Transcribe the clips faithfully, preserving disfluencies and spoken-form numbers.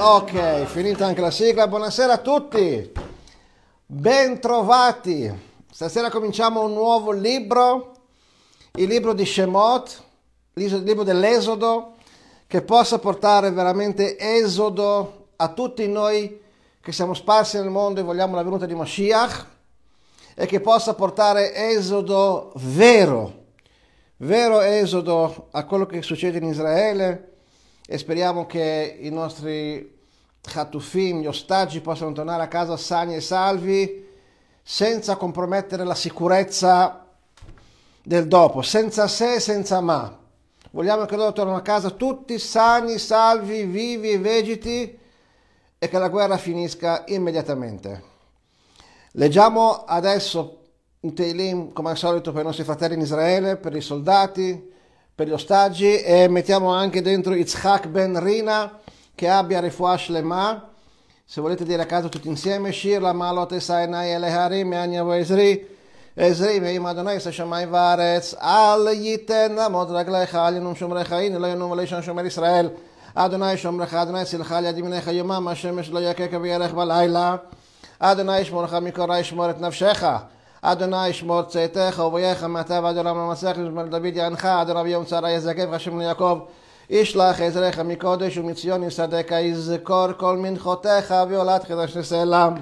Ok, finita anche la sigla. Buonasera a tutti, bentrovati. Stasera cominciamo un nuovo libro, il libro di Shemot, il libro dell'Esodo, che possa portare veramente esodo a tutti noi che siamo sparsi nel mondo e vogliamo la venuta di Mashiach, e che possa portare esodo vero, vero esodo a quello che succede in Israele, e speriamo che i nostri Hatufim, gli ostaggi, possano tornare a casa sani e salvi, senza compromettere la sicurezza del dopo, senza se e senza ma. Vogliamo che loro tornino a casa tutti sani, salvi, vivi e vegeti, e che la guerra finisca immediatamente. Leggiamo adesso un Teilim, come al solito, per i nostri fratelli in Israele, per i soldati, per gli ostaggi, e mettiamo anche dentro Yitzhak ben Rina, che abbia refuah shlema. Se volete dire a casa tutti insieme, Shir la malot esainai eleharim me'anya vo ezri ezri ve'im Adonai sashamai va'aretz al yiten lamot raglecha al yanum shomrecha in lo yanum v'leishan shomer Israel Adonai shomrecha Adonai silcha al yad yaminecha yomam hashemesh lo yakeka v'yarech b'layla Adonai yishmorcha mikol ra yishmor et nafshecha Adonai yishmor tzeitecha u'voyecha ma'ata v'ad olam ha'masech yishmor David yancha Adonai v'yom tzara yazakev Hashem Yaakov ישלח עזרך מקודש ומציון יסעדך יזכור כל מנחותיך ועולת חדש לסלם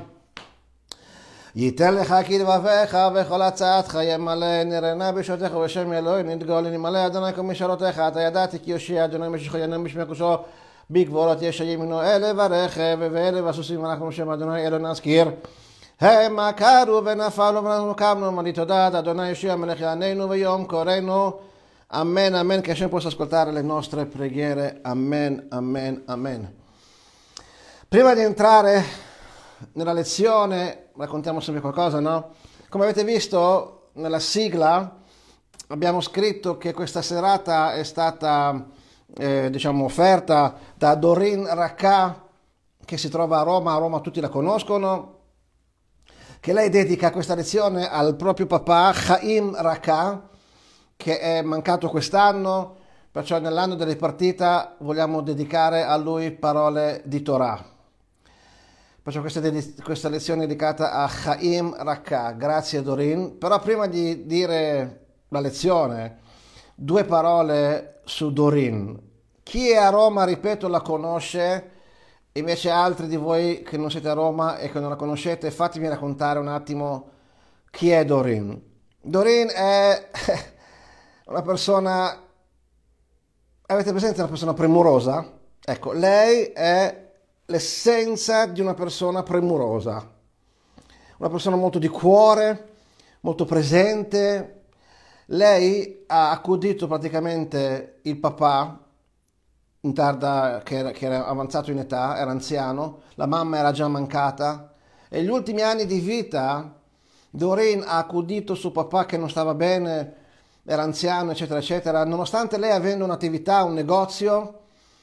ייתן לך כדבביך וכל הצעתך ימלא נרנה בשעותיך ובשם אלוהים נתגאל נמלא אדוני כל משאלותיך אתה ידעתי כי יושיע אדוני משיחו ינם בשמי קדושו בגבורות יש ימינו אלה ברכב ואלה והסוסים אנחנו בשם אדוני אלו נזכיר המה קרו ונפלו ואנחנו קמנו מודי תודה אדוני יושיע מלך יעננו ויום קורנו. Amen, amen, che Hashem possa ascoltare le nostre preghiere. Amen, amen, amen. Prima di entrare nella lezione, raccontiamo sempre qualcosa, no? Come avete visto nella sigla, abbiamo scritto che questa serata è stata, eh, diciamo, offerta da Dorin Raka, che si trova a Roma. A Roma tutti la conoscono, che lei dedica questa lezione al proprio papà, Chaim Raka, che è mancato quest'anno, perciò nell'anno delle partite vogliamo dedicare a lui parole di Torah. Perciò questa, ded- questa lezione è dedicata a Chaim Raka. Grazie Dorin. Però prima di dire la lezione, due parole su Dorin. Chi è a Roma, ripeto, la conosce, invece altri di voi che non siete a Roma e che non la conoscete, fatemi raccontare un attimo chi è Dorin. Dorin è una persona, avete presente una persona premurosa? Ecco, lei è l'essenza di una persona premurosa, una persona molto di cuore, molto presente. Lei ha accudito praticamente il papà, in tarda, che era, che era avanzato in età, era anziano, la mamma era già mancata, e gli ultimi anni di vita Dorin ha accudito suo papà che non stava bene, era anziano, eccetera, eccetera. Nonostante lei avendo un'attività, un negozio,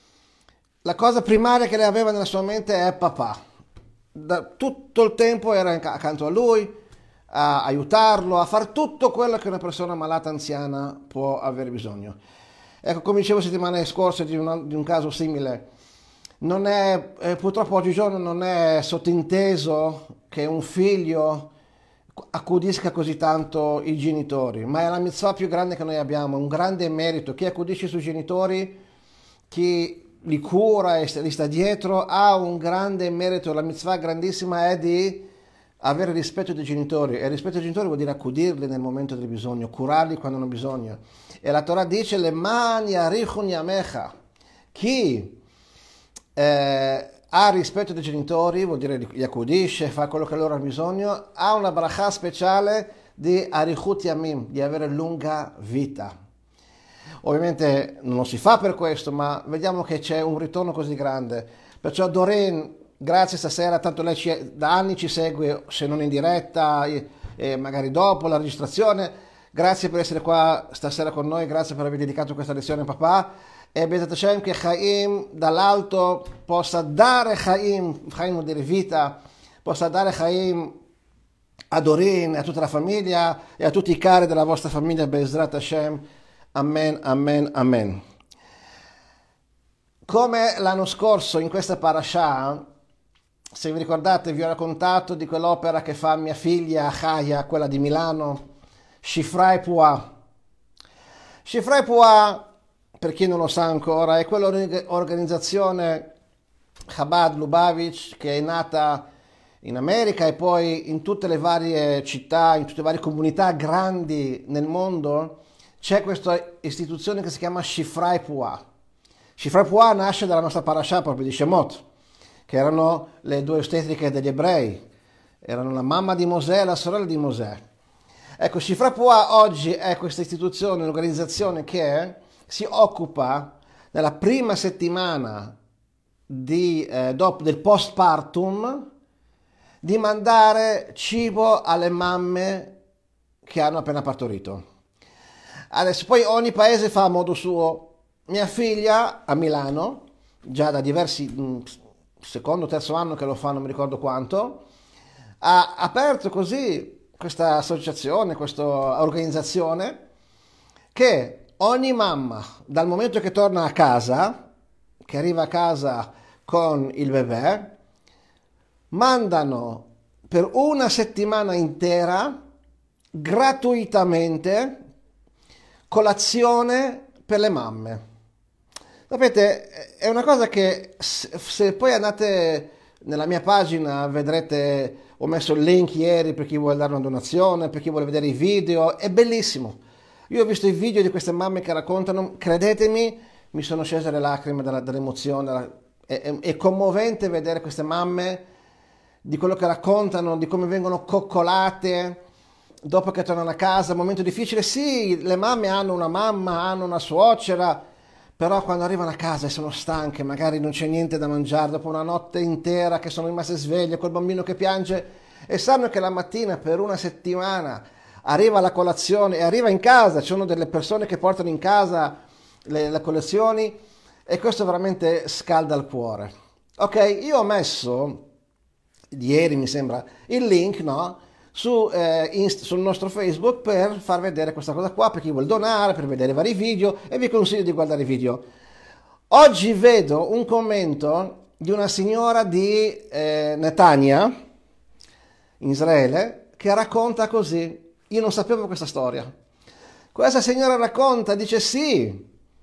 la cosa primaria che lei aveva nella sua mente è papà. Da tutto il tempo era accanto a lui, a aiutarlo, a fare tutto quello che una persona malata anziana può avere bisogno. Ecco, come dicevo settimane scorse di, una, di un caso simile, non è, eh, purtroppo oggigiorno non è sottinteso che un figlio accudisca così tanto i genitori, ma è la mitzvah più grande che noi abbiamo, un grande merito. Chi accudisce i suoi genitori, chi li cura e li sta dietro, ha un grande merito. La mitzvah grandissima è di avere rispetto dei genitori, e rispetto ai genitori vuol dire accudirli nel momento del bisogno, curarli quando hanno bisogno. E la Torah dice le mani arichun yamecha. Chi eh, ha rispetto dei genitori, vuol dire li accudisce, fa quello che loro hanno bisogno, ha una bracha speciale di arichut yamim, di avere lunga vita. Ovviamente non lo si fa per questo, ma vediamo che c'è un ritorno così grande. Perciò Dorin, grazie stasera, tanto lei ci, da anni ci segue, se non in diretta, e magari dopo la registrazione. Grazie per essere qua stasera con noi, grazie per aver dedicato questa lezione a papà. E Bezat Hashem che Chaim dall'alto possa dare Chaim, Chaim vuol dire vita, possa dare Chaim a Dorin, a tutta la famiglia e a tutti i cari della vostra famiglia, Bezrat Hashem. Amen, amen, amen. Come l'anno scorso in questa parasha, se vi ricordate, vi ho raccontato di quell'opera che fa mia figlia Chaya, quella di Milano, Shifra Pua. Shifra Pua, per chi non lo sa ancora, è quell'organizzazione Chabad Lubavitch che è nata in America e poi in tutte le varie città, in tutte le varie comunità grandi nel mondo c'è questa istituzione che si chiama Shifra Pua. Shifra Pua nasce dalla nostra parasha proprio di Shemot, che erano le due ostetriche degli ebrei, erano la mamma di Mosè e la sorella di Mosè. Ecco, Shifra Pua oggi è questa istituzione, un'organizzazione che si occupa nella prima settimana di, eh, dopo, del postpartum di mandare cibo alle mamme che hanno appena partorito. Adesso poi ogni paese fa a modo suo. Mia figlia a Milano, già da diversi, secondo o terzo anno che lo fa, non mi ricordo quanto, ha aperto così questa associazione, questa organizzazione, che ogni mamma, dal momento che torna a casa, che arriva a casa con il bebè, mandano per una settimana intera, gratuitamente, colazione per le mamme. Sapete, è una cosa che se poi andate nella mia pagina vedrete, ho messo il link ieri per chi vuole dare una donazione, per chi vuole vedere i video, è bellissimo. Io ho visto i video di queste mamme che raccontano, credetemi, mi sono scese le lacrime della, dell'emozione, è, è, è commovente vedere queste mamme, di quello che raccontano, di come vengono coccolate dopo che tornano a casa, momento difficile. Sì, le mamme hanno una mamma, hanno una suocera, però quando arrivano a casa e sono stanche, magari non c'è niente da mangiare, dopo una notte intera che sono rimaste sveglie, col bambino che piange, e sanno che la mattina per una settimana arriva la colazione e arriva in casa, ci sono delle persone che portano in casa le, le colazioni, e questo veramente scalda il cuore. Ok, io ho messo ieri, mi sembra, il link, no? Su, eh, inst- sul nostro Facebook per far vedere questa cosa qua, per chi vuole donare, per vedere vari video, e vi consiglio di guardare i video. Oggi vedo un commento di una signora di eh, Netanya, in Israele, che racconta così. Io non sapevo questa storia. Questa signora racconta, dice sì,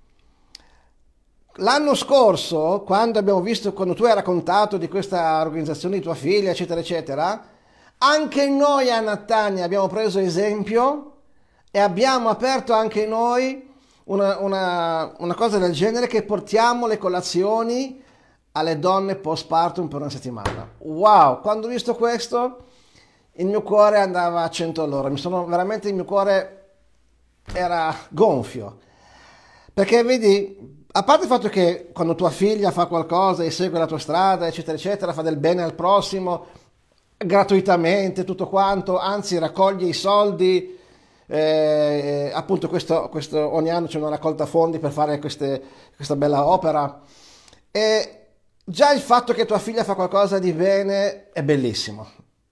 l'anno scorso, quando abbiamo visto, quando tu hai raccontato di questa organizzazione di tua figlia, eccetera, eccetera, anche noi a Netanya abbiamo preso esempio e abbiamo aperto anche noi una, una, una cosa del genere, che portiamo le colazioni alle donne postpartum per una settimana. Wow, quando ho visto questo il mio cuore andava a cento all'ora, mi sono veramente, il mio cuore era gonfio, perché vedi, a parte il fatto che quando tua figlia fa qualcosa e segue la tua strada, eccetera, eccetera, fa del bene al prossimo, gratuitamente, tutto quanto, anzi raccoglie i soldi, eh, appunto questo, questo, ogni anno c'è una raccolta fondi per fare queste, questa bella opera, e già il fatto che tua figlia fa qualcosa di bene è bellissimo.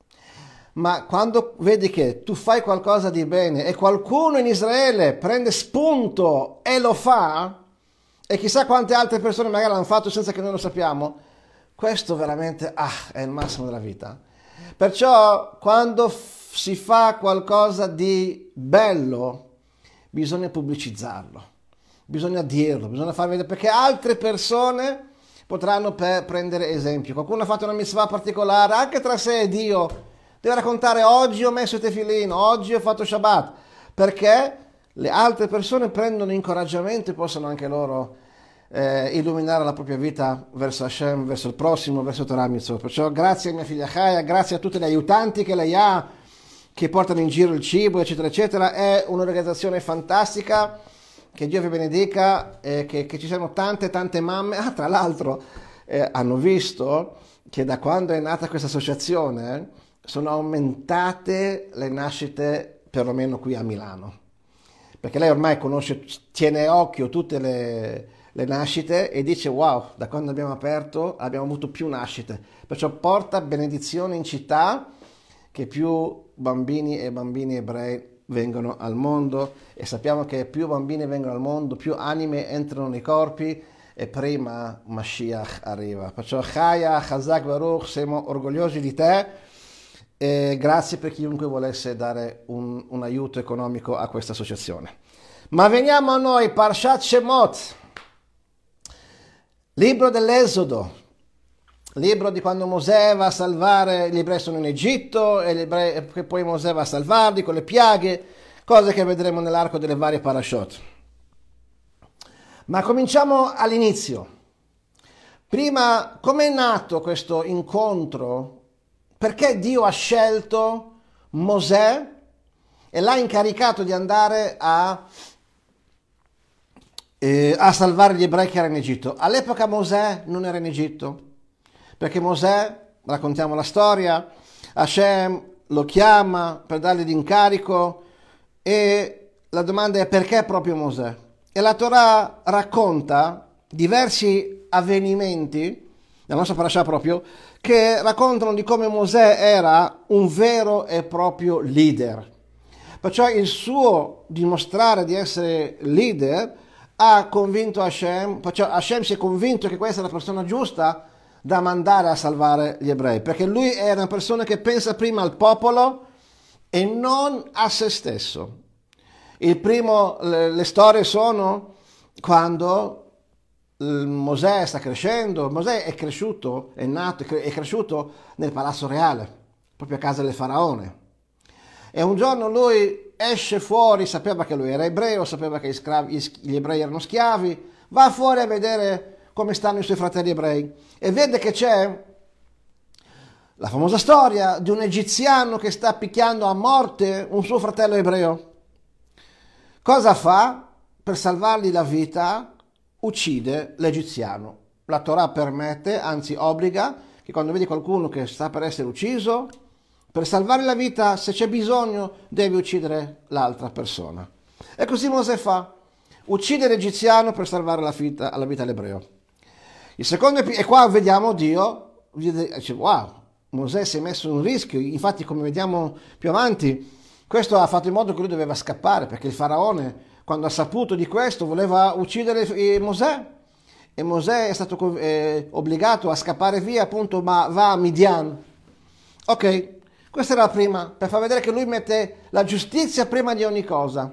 Ma quando vedi che tu fai qualcosa di bene e qualcuno in Israele prende spunto e lo fa, e chissà quante altre persone magari l'hanno fatto senza che noi lo sappiamo, questo veramente ah, è il massimo della vita. Perciò quando f- si fa qualcosa di bello bisogna pubblicizzarlo, bisogna dirlo, bisogna far vedere, perché altre persone potranno per prendere esempio. Qualcuno ha fatto una mitzvah particolare, anche tra sé e Dio, deve raccontare: oggi ho messo il tefillin, oggi ho fatto Shabbat, perché le altre persone prendono incoraggiamento e possono anche loro eh, illuminare la propria vita verso Hashem, verso il prossimo, verso Torah Mitzvot. Perciò grazie a mia figlia Chaya, grazie a tutti gli aiutanti che lei ha, che portano in giro il cibo, eccetera, eccetera. È un'organizzazione fantastica, che Dio vi benedica, e che, che ci siano tante, tante mamme. Ah, tra l'altro, eh, hanno visto che da quando è nata questa associazione sono aumentate le nascite, perlomeno qui a Milano, perché lei ormai conosce, tiene occhio tutte le, le nascite, e dice: wow, da quando abbiamo aperto abbiamo avuto più nascite. Perciò porta benedizione in città, che più bambini e bambini ebrei vengono al mondo, e sappiamo che più bambini vengono al mondo, più anime entrano nei corpi, e prima Mashiach arriva. Perciò Chaya, Chazak Baruch, siamo orgogliosi di te e grazie per chiunque volesse dare un, un aiuto economico a questa associazione. Ma veniamo a noi, Parshat Shemot, libro dell'Esodo, libro di quando Mosè va a salvare, gli ebrei sono in Egitto e, gli ebrei, e poi Mosè va a salvarli con le piaghe, cose che vedremo nell'arco delle varie parashot. Ma cominciamo all'inizio. Prima, com'è nato questo incontro? Perché Dio ha scelto Mosè e l'ha incaricato di andare a, eh, a salvare gli ebrei che erano in Egitto? All'epoca Mosè non era in Egitto, perché Mosè, raccontiamo la storia, Hashem lo chiama per dargli l'incarico e la domanda è perché proprio Mosè? E la Torah racconta diversi avvenimenti, nella nostra parasha proprio, che raccontano di come Mosè era un vero e proprio leader. Perciò il suo dimostrare di essere leader ha convinto Hashem, perciò Hashem si è convinto che questa è la persona giusta da mandare a salvare gli ebrei, perché lui era una persona che pensa prima al popolo e non a se stesso. Il primo, le, le storie sono quando Mosè sta crescendo, Mosè è cresciuto, è nato, è cresciuto nel palazzo reale, proprio a casa del faraone. E un giorno lui esce fuori, sapeva che lui era ebreo, sapeva che gli, schiavi, gli ebrei erano schiavi, va fuori a vedere come stanno i suoi fratelli ebrei e vede che c'è la famosa storia di un egiziano che sta picchiando a morte un suo fratello ebreo. Cosa fa? Per salvargli la vita uccide l'egiziano. La Torah permette, anzi obbliga, che quando vedi qualcuno che sta per essere ucciso, per salvare la vita, se c'è bisogno, devi uccidere l'altra persona. E così Mosè fa, uccide l'egiziano per salvare la vita, la vita all'ebreo. Il secondo, e qua vediamo Dio, dice, wow, Mosè si è messo in rischio, infatti come vediamo più avanti, questo ha fatto in modo che lui doveva scappare, perché il faraone, quando ha saputo di questo, voleva uccidere Mosè, e Mosè è stato eh, obbligato a scappare via, appunto, ma va a Midian. Ok, questa era la prima, per far vedere che lui mette la giustizia prima di ogni cosa.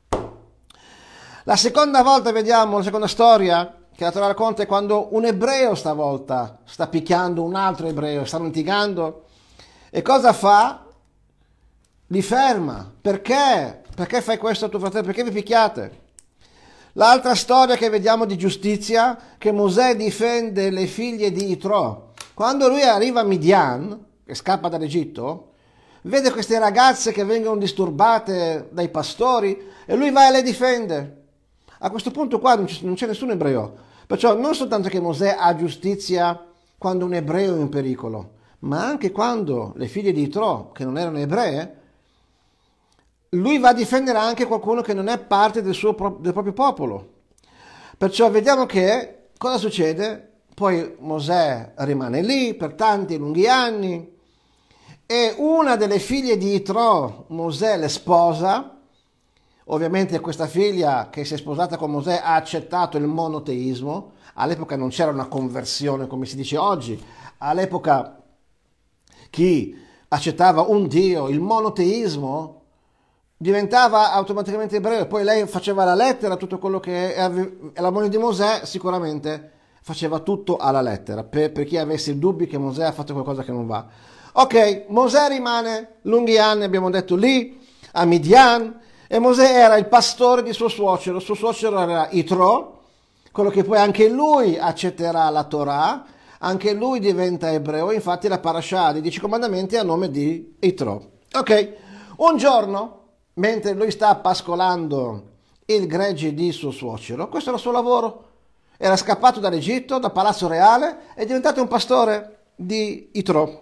La seconda volta vediamo, la seconda storia che la Torah racconta è quando un ebreo stavolta sta picchiando un altro ebreo, stanno litigando, e cosa fa? Li ferma. Perché? Perché fai questo a tuo fratello? Perché vi picchiate? L'altra storia che vediamo di giustizia, che Mosè difende le figlie di Itro. Quando lui arriva a Midian, che scappa dall'Egitto, vede queste ragazze che vengono disturbate dai pastori e lui va e le difende. A questo punto qua non c'è, non c'è nessun ebreo. Perciò non soltanto che Mosè ha giustizia quando un ebreo è in pericolo, ma anche quando le figlie di Itro, che non erano ebree, lui va a difendere anche qualcuno che non è parte del, suo, del proprio popolo. Perciò vediamo che cosa succede. Poi Mosè rimane lì per tanti lunghi anni e una delle figlie di Itro, Mosè le sposa. Ovviamente questa figlia che si è sposata con Mosè ha accettato il monoteismo. All'epoca non c'era una conversione come si dice oggi. All'epoca chi accettava un Dio, il monoteismo, diventava automaticamente ebreo. Poi lei faceva la lettera, tutto quello che era, la moglie di Mosè sicuramente faceva tutto alla lettera, per, per chi avesse dubbi che Mosè ha fatto qualcosa che non va. Ok, Mosè rimane lunghi anni, abbiamo detto, lì a Midian, e Mosè era il pastore di suo suocero. Suo suocero era Itro, quello che poi anche lui accetterà la Torah, anche lui diventa ebreo. Infatti la parasha dei dieci comandamenti è a nome di Itro. Ok, un giorno, mentre lui sta pascolando il gregge di suo suocero, questo era il suo lavoro, era scappato dall'Egitto, dal palazzo reale, è diventato un pastore di Itro.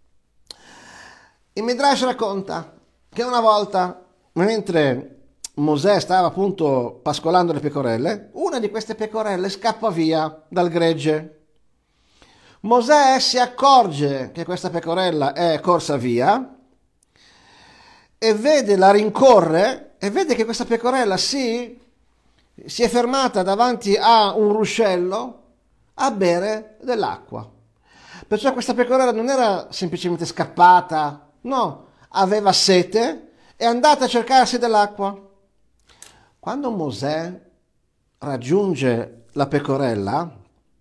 Il Midrash racconta che una volta, mentre Mosè stava appunto pascolando le pecorelle, una di queste pecorelle scappa via dal gregge. Mosè si accorge che questa pecorella è corsa via e vede, la rincorre e vede che questa pecorella si si è fermata davanti a un ruscello a bere dell'acqua. Perciò questa pecorella non era semplicemente scappata, no, aveva sete e è andata a cercarsi dell'acqua. Quando Mosè raggiunge la pecorella,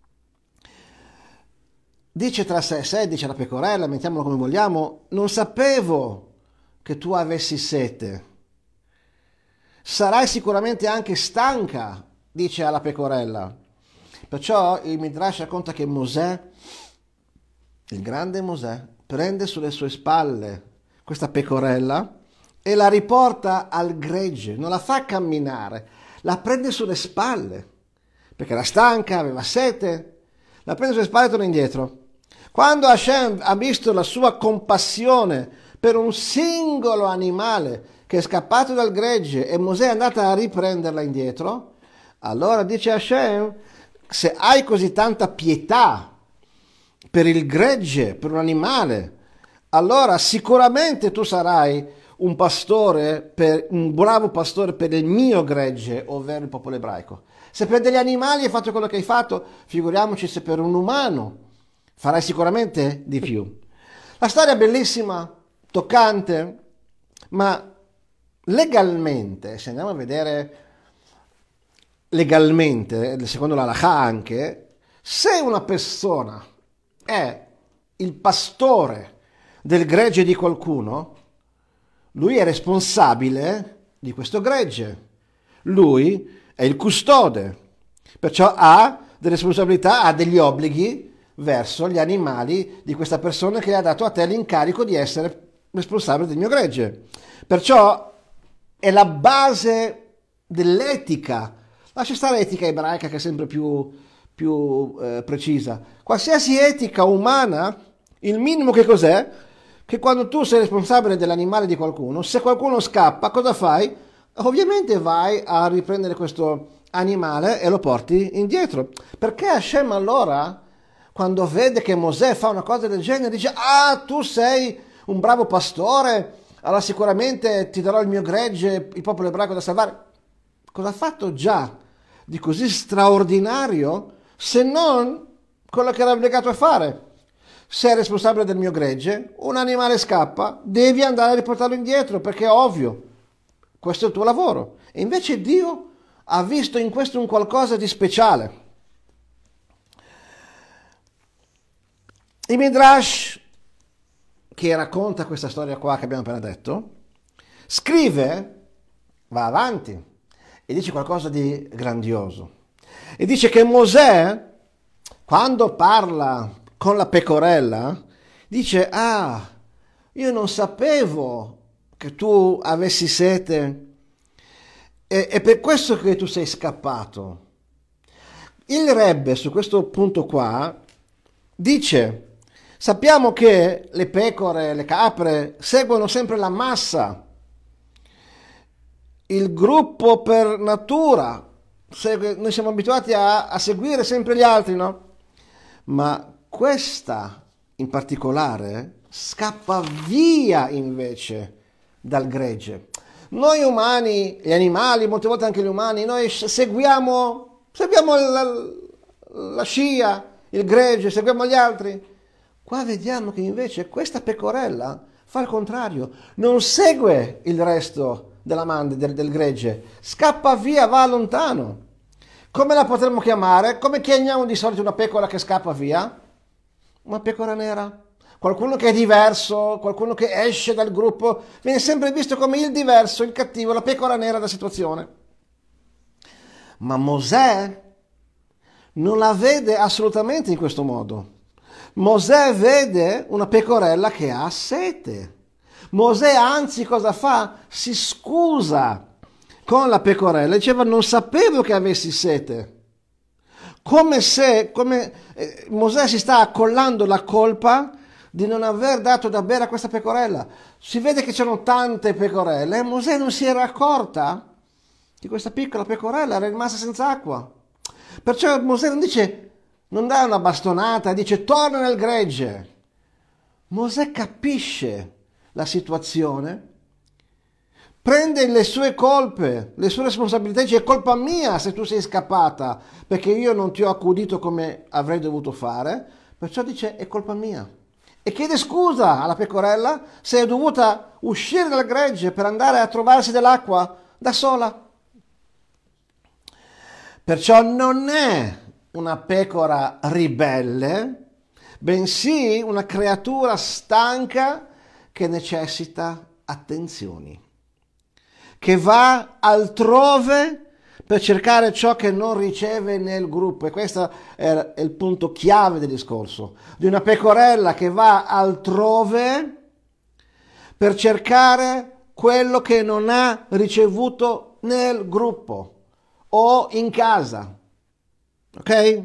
dice tra sé e sé, dice la pecorella, mettiamolo come vogliamo, non sapevo che tu avessi sete. Sarai sicuramente anche stanca, dice alla pecorella. Perciò il Midrash racconta che Mosè, il grande Mosè, prende sulle sue spalle questa pecorella e la riporta al gregge, non la fa camminare, la prende sulle spalle, perché era stanca, aveva sete, la prende sulle spalle e torna indietro. Quando Hashem ha visto la sua compassione per un singolo animale che è scappato dal gregge e Mosè è andata a riprenderla indietro, allora dice Hashem, se hai così tanta pietà per il gregge, per un animale, allora sicuramente tu sarai un pastore, per, un bravo pastore per il mio gregge, ovvero il popolo ebraico. Se per degli animali hai fatto quello che hai fatto, figuriamoci se per un umano farai sicuramente di più. La storia è bellissima, toccante, ma legalmente, se andiamo a vedere legalmente, secondo la Halakha anche, se una persona è il pastore del gregge di qualcuno, lui è responsabile di questo gregge, lui è il custode, perciò ha delle responsabilità, ha degli obblighi verso gli animali di questa persona che ha dato a te l'incarico di essere responsabile del mio gregge. Perciò è la base dell'etica. Lascia stare l'etica ebraica che è sempre più, più eh, precisa. Qualsiasi etica umana, il minimo che cos'è? Che quando tu sei responsabile dell'animale di qualcuno, se qualcuno scappa, cosa fai? Ovviamente vai a riprendere questo animale e lo porti indietro. Perché Hashem allora, quando vede che Mosè fa una cosa del genere, dice: ah, tu sei un bravo pastore, allora sicuramente ti darò il mio gregge, il popolo ebraico da salvare. Cosa ha fatto già di così straordinario, se non quello che era obbligato a fare? Sei responsabile del mio gregge, un animale scappa, devi andare a riportarlo indietro, perché è ovvio, questo è il tuo lavoro. E invece Dio ha visto in questo un qualcosa di speciale. Il Midrash, che racconta questa storia qua che abbiamo appena detto, scrive, va avanti e dice qualcosa di grandioso. E dice che Mosè, quando parla con la pecorella, dice: ah, io non sapevo che tu avessi sete e è per questo che tu sei scappato. Il Rebbe su questo punto qua dice: sappiamo che le pecore, le capre seguono sempre la massa, il gruppo per natura, noi siamo abituati a, a seguire sempre gli altri, no? Ma questa in particolare scappa via invece dal gregge. Noi umani, gli animali, molte volte anche gli umani, noi seguiamo, seguiamo la, la scia, il gregge, seguiamo gli altri. Qua vediamo che invece questa pecorella fa il contrario, non segue il resto della manda, del, del gregge, scappa via, va lontano. Come la potremmo chiamare? Come chiamiamo di solito una pecora che scappa via? Una pecora nera. Qualcuno che è diverso, qualcuno che esce dal gruppo, viene sempre visto come il diverso, il cattivo, la pecora nera della situazione. Ma Mosè non la vede assolutamente in questo modo. Mosè vede una pecorella che ha sete. Mosè anzi cosa fa? Si scusa con la pecorella, diceva: non sapevo che avessi sete. Come se come, eh, Mosè si sta accollando la colpa di non aver dato da bere a questa pecorella. Si vede che c'erano tante pecorelle e Mosè non si era accorta che questa piccola pecorella era rimasta senza acqua. Perciò Mosè non dice, non dà una bastonata, dice: torna nel gregge. Mosè capisce la situazione, prende le sue colpe, le sue responsabilità, dice è colpa mia se tu sei scappata, perché io non ti ho accudito come avrei dovuto fare, perciò dice è colpa mia. E chiede scusa alla pecorella se è dovuta uscire dal gregge per andare a trovarsi dell'acqua da sola. Perciò non è una pecora ribelle, bensì una creatura stanca che necessita attenzioni, che va altrove per cercare ciò che non riceve nel gruppo. E questo è il punto chiave del discorso, di una pecorella che va altrove per cercare quello che non ha ricevuto nel gruppo o in casa. Ok?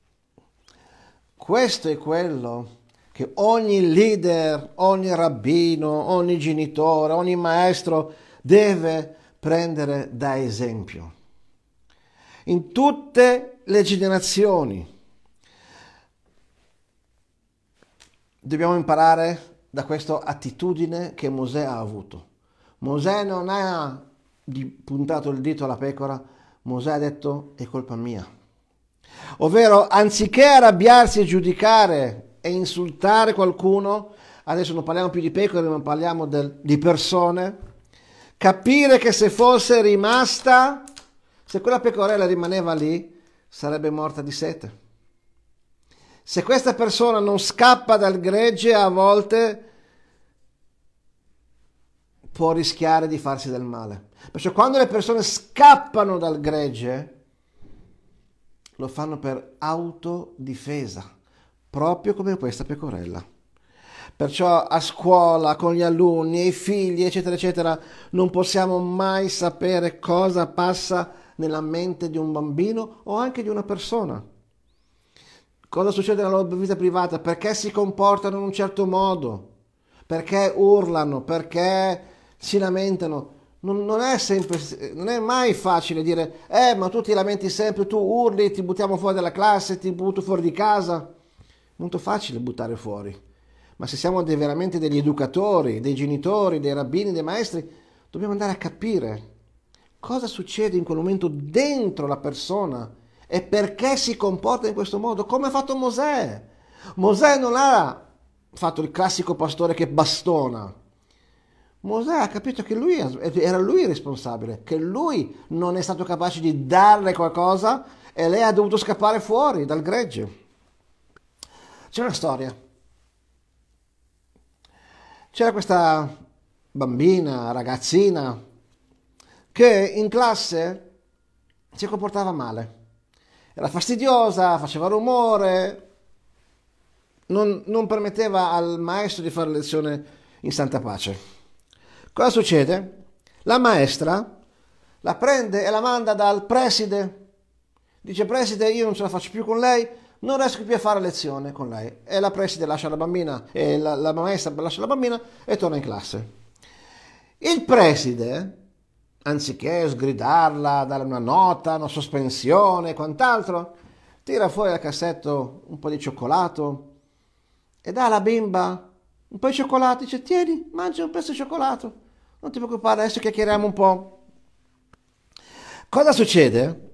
Questo è quello che ogni leader, ogni rabbino, ogni genitore, ogni maestro deve prendere da esempio. In tutte le generazioni dobbiamo imparare da questa attitudine che Mosè ha avuto. Mosè non ha puntato il dito alla pecora, Mosè ha detto è colpa mia. Ovvero, anziché arrabbiarsi e giudicare e insultare qualcuno, adesso non parliamo più di pecore, ma parliamo del, di persone, capire che se fosse rimasta, se quella pecorella rimaneva lì, sarebbe morta di sete. Se questa persona non scappa dal gregge, a volte può rischiare di farsi del male. Perciò quando le persone scappano dal gregge, lo fanno per autodifesa, proprio come questa pecorella. Perciò a scuola, con gli alunni, i figli, eccetera, eccetera, non possiamo mai sapere cosa passa nella mente di un bambino o anche di una persona. Cosa succede nella loro vita privata, perché si comportano in un certo modo, perché urlano, perché si lamentano. Non, non è sempre, non è mai facile dire eh ma tu ti lamenti sempre, tu urli, ti buttiamo fuori dalla classe, ti butto fuori di casa. Molto facile buttare fuori, ma se siamo dei, veramente degli educatori, dei genitori, dei rabbini, dei maestri, dobbiamo andare a capire cosa succede in quel momento dentro la persona e perché si comporta in questo modo, come ha fatto Mosè. Mosè non ha fatto il classico pastore che bastona. Mosè ha capito che lui era lui il responsabile, che lui non è stato capace di darle qualcosa e lei ha dovuto scappare fuori dal gregge. C'è una storia. C'era questa bambina, ragazzina, che in classe si comportava male. Era fastidiosa, faceva rumore, non, non permetteva al maestro di fare lezione in santa pace. Cosa succede? La maestra la prende e la manda dal preside. Dice: preside, io non ce la faccio più con lei, non riesco più a fare lezione con lei. E la preside lascia la bambina, e la, la maestra lascia la bambina e torna in classe. Il preside, anziché sgridarla, dare una nota, una sospensione e quant'altro, tira fuori dal cassetto un po' di cioccolato e dà alla bimba un po' di cioccolato. Dice: tieni, mangia un pezzo di cioccolato, non ti preoccupare, adesso chiacchieriamo un po'. Cosa succede?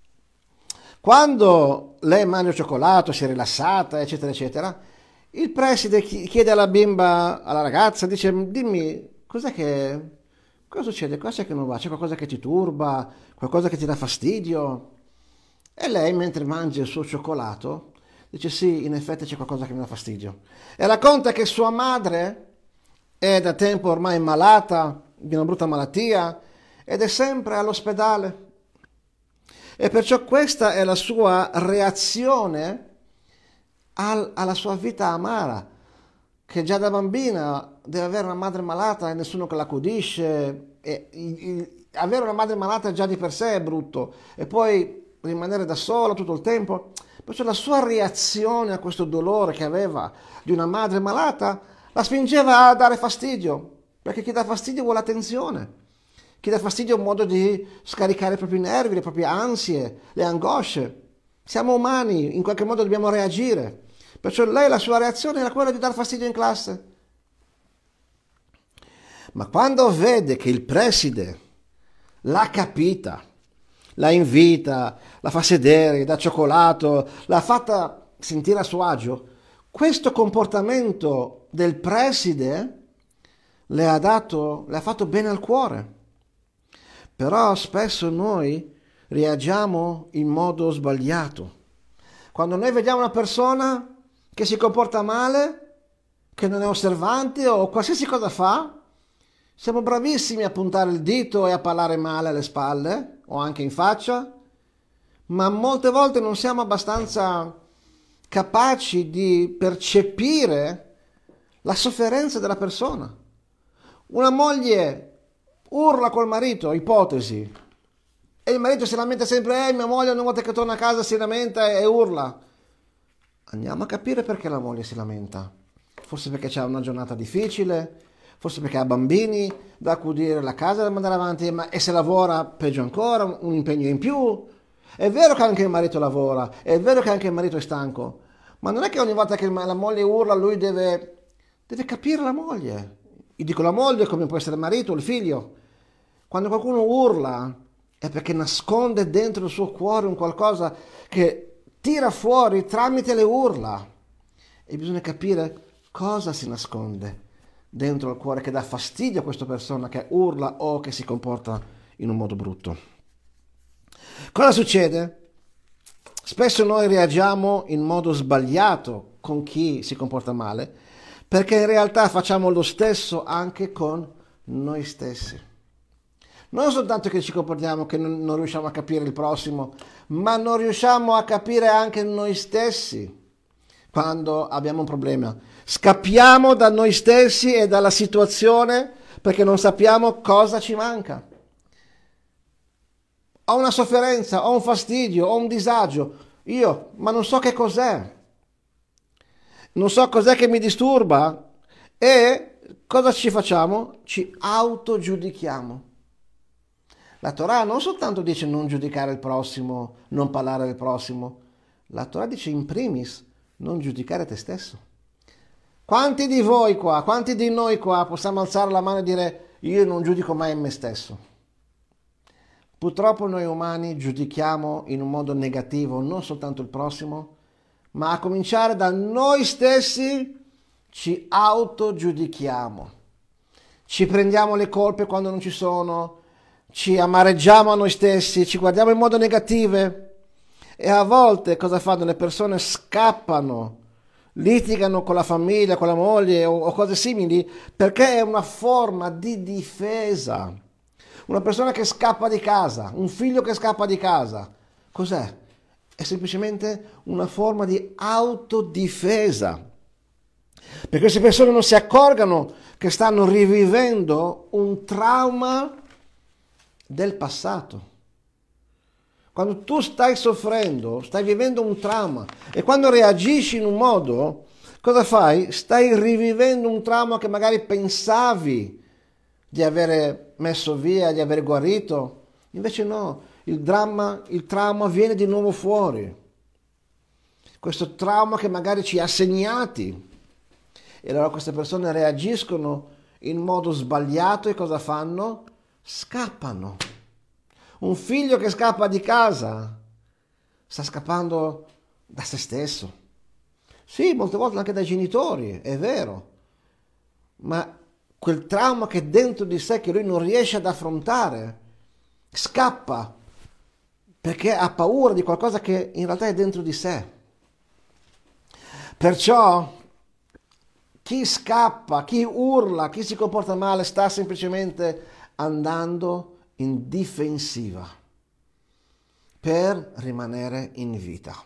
Quando lei mangia il cioccolato, si è rilassata, eccetera, eccetera, il preside chiede alla bimba, alla ragazza, dice: dimmi, cos'è che... cosa succede? Cosa c'è che non va? C'è qualcosa che ti turba? Qualcosa che ti dà fastidio? E lei, mentre mangia il suo cioccolato, dice: sì, in effetti c'è qualcosa che mi dà fastidio. E racconta che sua madre è da tempo ormai malata di una brutta malattia ed è sempre all'ospedale. E perciò questa è la sua reazione al, alla sua vita amara, che già da bambina deve avere una madre malata e nessuno che l'accudisce. E, e, e, avere una madre malata già di per sé è brutto, e poi rimanere da sola tutto il tempo. Perciò la sua reazione a questo dolore che aveva di una madre malata la spingeva a dare fastidio, perché chi dà fastidio vuole attenzione. Chi dà fastidio è un modo di scaricare i propri nervi, le proprie ansie, le angosce. Siamo umani, in qualche modo dobbiamo reagire. Perciò lei, la sua reazione era quella di dar fastidio in classe. Ma quando vede che il preside l'ha capita, la invita, la fa sedere, gli dà cioccolato, l'ha fatta sentire a suo agio, questo comportamento del preside le ha dato, le ha fatto bene al cuore. Però spesso noi reagiamo in modo sbagliato. Quando noi vediamo una persona che si comporta male, che non è osservante o qualsiasi cosa fa, siamo bravissimi a puntare il dito e a parlare male alle spalle o anche in faccia, ma molte volte non siamo abbastanza capaci di percepire la sofferenza della persona. Una moglie urla col marito, ipotesi, e il marito si lamenta sempre, eh, mia moglie ogni volta che torna a casa si lamenta e, e urla. Andiamo a capire perché la moglie si lamenta. Forse perché c'è una giornata difficile, forse perché ha bambini da accudire, la casa da mandare avanti, ma e se lavora peggio ancora, un impegno in più. È vero che anche il marito lavora, è vero che anche il marito è stanco, ma non è che ogni volta che la moglie urla lui deve, deve capire la moglie. Io dico la moglie come può essere il marito o il figlio. Quando qualcuno urla è perché nasconde dentro il suo cuore un qualcosa che tira fuori tramite le urla. E bisogna capire cosa si nasconde dentro il cuore che dà fastidio a questa persona che urla o che si comporta in un modo brutto. Cosa succede? Spesso noi reagiamo in modo sbagliato con chi si comporta male, perché in realtà facciamo lo stesso anche con noi stessi. Non soltanto che ci comportiamo, che non, non riusciamo a capire il prossimo, ma non riusciamo a capire anche noi stessi quando abbiamo un problema. Scappiamo da noi stessi e dalla situazione perché non sappiamo cosa ci manca. Ho una sofferenza, ho un fastidio, ho un disagio. Io, ma non so che cos'è. Non so cos'è che mi disturba. E cosa ci facciamo? Ci autogiudichiamo. La Torah non soltanto dice non giudicare il prossimo, non parlare del prossimo. La Torah dice in primis non giudicare te stesso. Quanti di voi qua, quanti di noi qua possiamo alzare la mano e dire io non giudico mai me stesso? Purtroppo noi umani giudichiamo in un modo negativo non soltanto il prossimo, ma a cominciare da noi stessi ci autogiudichiamo. Ci prendiamo le colpe quando non ci sono, ci amareggiamo a noi stessi, ci guardiamo in modo negativo e a volte cosa fanno? Le persone scappano, litigano con la famiglia, con la moglie o, o cose simili perché è una forma di difesa. Una persona che scappa di casa, un figlio che scappa di casa, cos'è? È semplicemente una forma di autodifesa. Perché queste persone non si accorgano che stanno rivivendo un trauma del passato. Quando tu stai soffrendo, stai vivendo un trauma e quando reagisci in un modo, cosa fai? Stai rivivendo un trauma che magari pensavi di avere messo via, di aver guarito. Invece no, il dramma, il trauma viene di nuovo fuori. Questo trauma che magari ci ha segnati. E allora queste persone reagiscono in modo sbagliato e cosa fanno? Scappano. Un figlio che scappa di casa sta scappando da se stesso. Sì, molte volte anche dai genitori, è vero. Ma quel trauma che è dentro di sé, che lui non riesce ad affrontare, scappa perché ha paura di qualcosa che in realtà è dentro di sé. Perciò chi scappa, chi urla, chi si comporta male sta semplicemente andando in difensiva per rimanere in vita.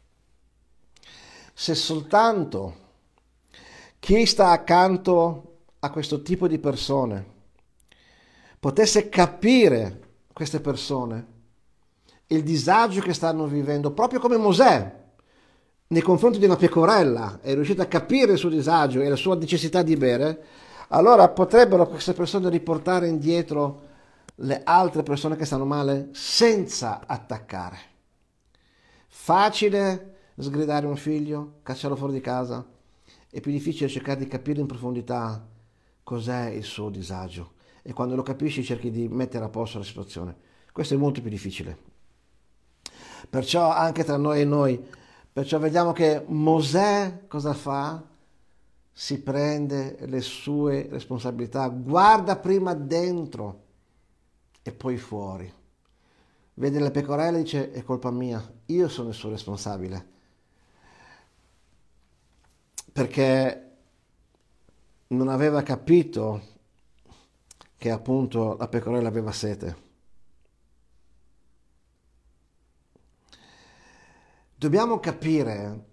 Se soltanto chi sta accanto a questo tipo di persone potesse capire queste persone, il disagio che stanno vivendo, proprio come Mosè nei confronti di una pecorella è riuscito a capire il suo disagio e la sua necessità di bere, allora potrebbero queste persone riportare indietro le altre persone che stanno male senza attaccare. Facile sgridare un figlio, cacciarlo fuori di casa, è più difficile cercare di capire in profondità cos'è il suo disagio e quando lo capisci cerchi di mettere a posto la situazione. Questo è molto più difficile. Perciò anche tra noi e noi, perciò vediamo che Mosè cosa fa? Si prende le sue responsabilità, guarda prima dentro e poi fuori. Vede le pecorelle e dice: è colpa mia, io sono il suo responsabile. Perché non aveva capito che appunto la pecorella aveva sete. Dobbiamo capire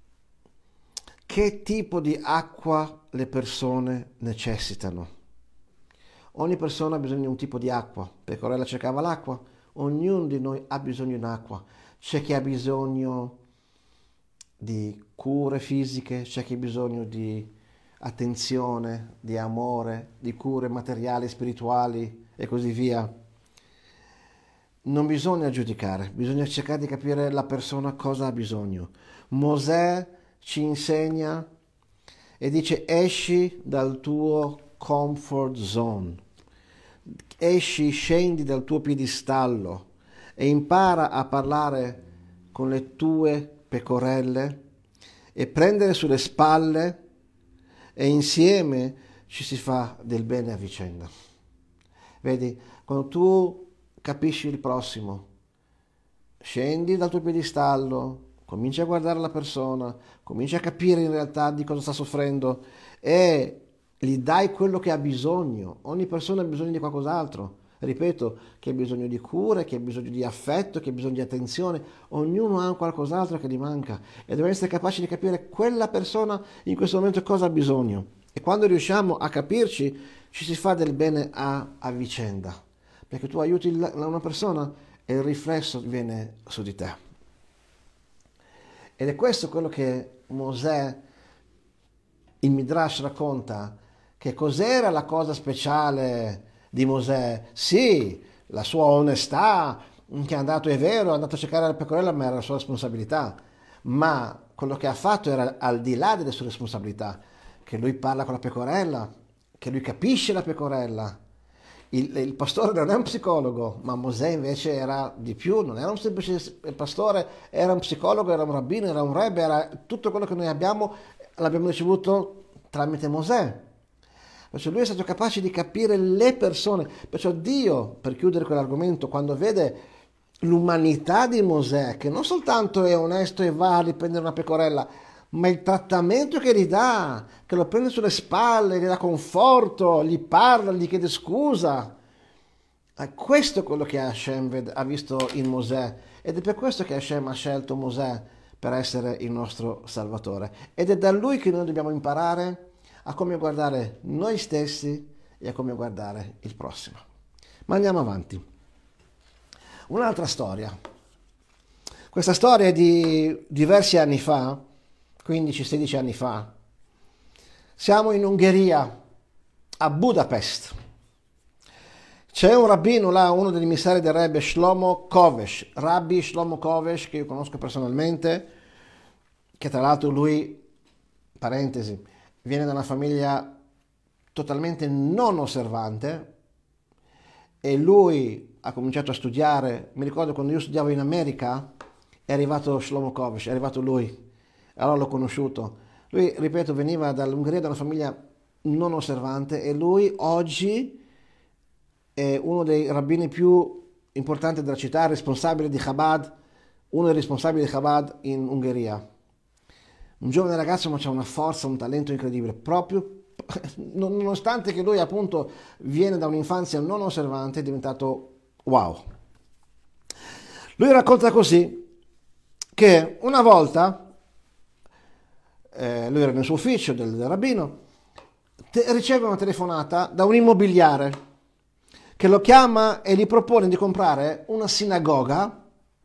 che tipo di acqua le persone necessitano. Ogni persona ha bisogno di un tipo di acqua. Pecorella cercava l'acqua, ognuno di noi ha bisogno di un'acqua. C'è chi ha bisogno di cure fisiche, c'è chi ha bisogno di attenzione, di amore, di cure materiali, spirituali e così via. Non bisogna giudicare, bisogna cercare di capire la persona cosa ha bisogno. Mosè ci insegna e dice: esci dal tuo comfort zone, esci, scendi dal tuo piedistallo e impara a parlare con le tue pecorelle e prendere sulle spalle e insieme ci si fa del bene a vicenda. Vedi, quando tu capisci il prossimo, scendi dal tuo piedistallo, cominci a guardare la persona, cominci a capire in realtà di cosa sta soffrendo e gli dai quello che ha bisogno. Ogni persona ha bisogno di qualcos'altro. Ripeto, che ha bisogno di cure, che ha bisogno di affetto, che ha bisogno di attenzione. Ognuno ha qualcos'altro che gli manca e dobbiamo essere capaci di capire quella persona in questo momento cosa ha bisogno. E quando riusciamo a capirci, ci si fa del bene a, a vicenda. Perché tu aiuti una persona e il riflesso viene su di te. Ed è questo quello che Mosè, il Midrash racconta, che cos'era la cosa speciale di Mosè. Sì, la sua onestà, che è andato, è vero, è andato a cercare la pecorella, ma era la sua responsabilità. Ma quello che ha fatto era al di là delle sue responsabilità, che lui parla con la pecorella, che lui capisce la pecorella. Il, il pastore non è un psicologo, ma Mosè invece era di più, non era un semplice pastore, era un psicologo, era un rabbino, era un rebbe, era tutto quello che noi abbiamo, l'abbiamo ricevuto tramite Mosè. Perciò lui è stato capace di capire le persone. Perciò Dio, per chiudere quell'argomento, quando vede l'umanità di Mosè, che non soltanto è onesto e va a riprendere una pecorella, ma il trattamento che gli dà, che lo prende sulle spalle, gli dà conforto, gli parla, gli chiede scusa. Questo è quello che Hashem ha visto in Mosè ed è per questo che Hashem ha scelto Mosè per essere il nostro Salvatore. Ed è da lui che noi dobbiamo imparare a come guardare noi stessi e a come guardare il prossimo. Ma andiamo avanti. Un'altra storia. Questa storia è di diversi anni fa, quindici sedici anni fa. Siamo in Ungheria, a Budapest. C'è un rabbino là, uno degli emissari del Rebbe, Shlomo Kovesh, Rabbi Shlomo Kovesh, che io conosco personalmente, che tra l'altro lui, parentesi, viene da una famiglia totalmente non osservante e lui ha cominciato a studiare. Mi ricordo quando io studiavo in America è arrivato Shlomo Kovesh, è arrivato lui. Allora l'ho conosciuto. Lui, ripeto, veniva dall'Ungheria, da una famiglia non osservante e lui oggi è uno dei rabbini più importanti della città, responsabile di Chabad, uno dei responsabili di Chabad in Ungheria. Un giovane ragazzo ma c'ha una forza, un talento incredibile, proprio nonostante che lui appunto viene da un'infanzia non osservante, è diventato wow. Lui racconta così che una volta Eh, lui era nel suo ufficio del, del rabbino, te, riceve una telefonata da un immobiliare che lo chiama e gli propone di comprare una sinagoga